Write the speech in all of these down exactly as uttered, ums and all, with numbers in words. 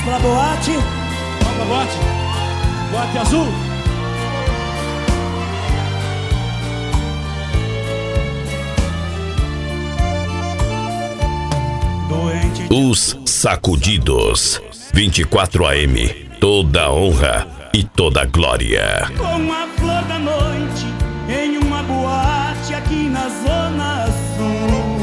pra boate. Vamos pra boate. Boate azul. Os Sacudidos. vinte e quatro A M. Toda honra e toda glória. Com a flor da noite em uma boate aqui na Zona Sul.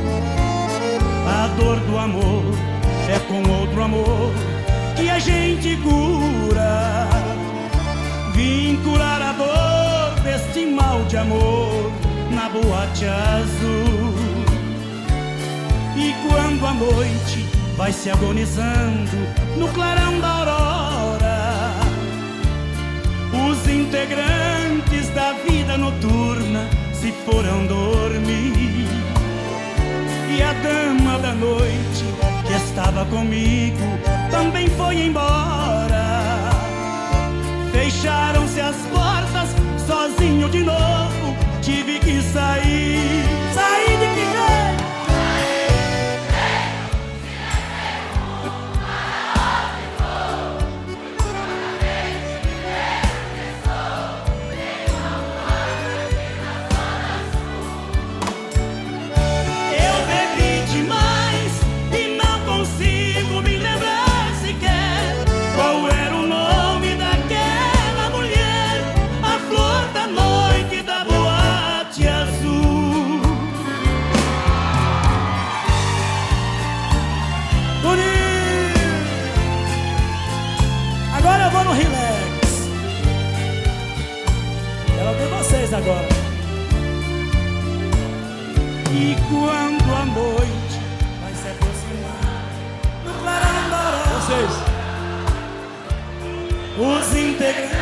A dor do amor é com outro amor que a gente cura. Vim curar a dor deste mal de amor na boate azul. E quando a noite vai se agonizando no clarão da aurora, os integrantes da vida noturna se foram dormir. E a dama da noite que estava comigo também foi embora. Fecharam-se as portas, sozinho de novo tive que sair. Sair de que jeito? Agora eu vou no relax. Quero ouvir vocês agora. E quando a noite vai se aproximar no clarão da aurora, Vocês. os integrantes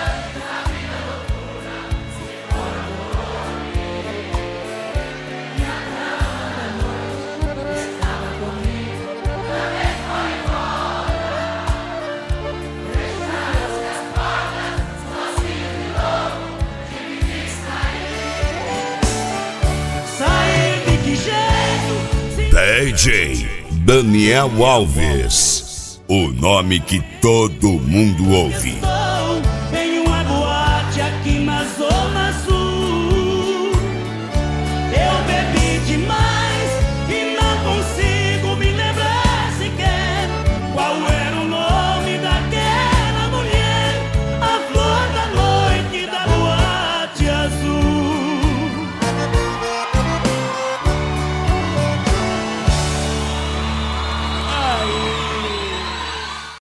D J Daniel Alves, o nome que todo mundo ouve.